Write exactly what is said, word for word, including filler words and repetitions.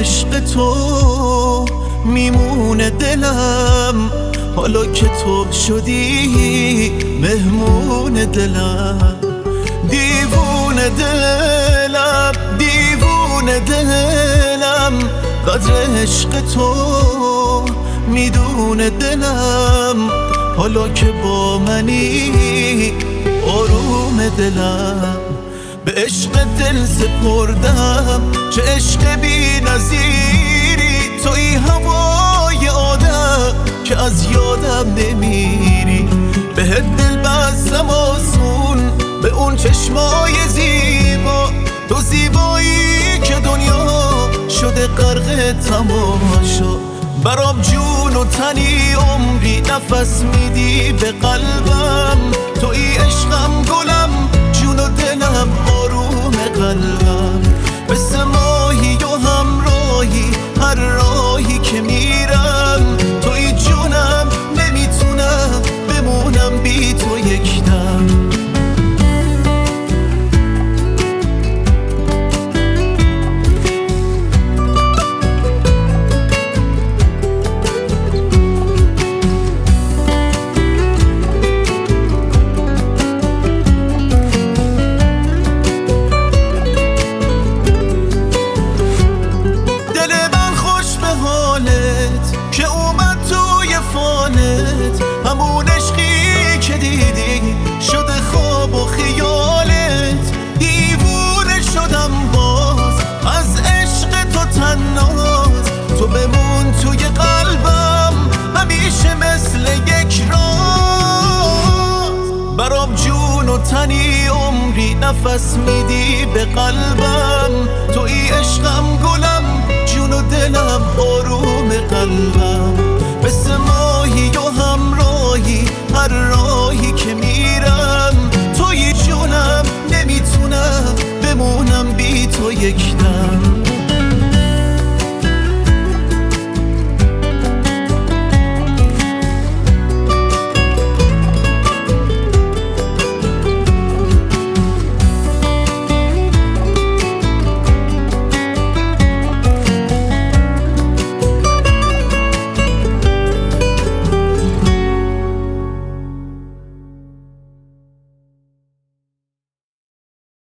عشق تو میمونه دلم، حالا که تو شدی مهمون دلم. دیوونه دلم دیوونه دلم، قدر عشق تو میدونه دلم، حالا که با منی آروم دلم. به عشق دل سپردم، چه عشق بی نظیری، توی هوای آدم که از یادم نمیری. بهت دل بستم آسون، به اون چشمای زیبا، تو زیبایی که دنیا شده غرق تماشا. برام جون و تنی عمری نفس میدی به قلبم، توی عشقم گلم جون و دلم آروم قلبم. مثل ماهی و همراهی هر راهی که میرم، توی جونم نمیتونم بمونم بی تو یک دم. که اومد توی فانت، همون عشقی که دیدی شده خواب و خیالت. دیوونه شدم باز از عشق تو تناز، تو بمون توی قلبم همیشه مثل یک راز. برام جون و تنی عمری نفس میدی به قلبم،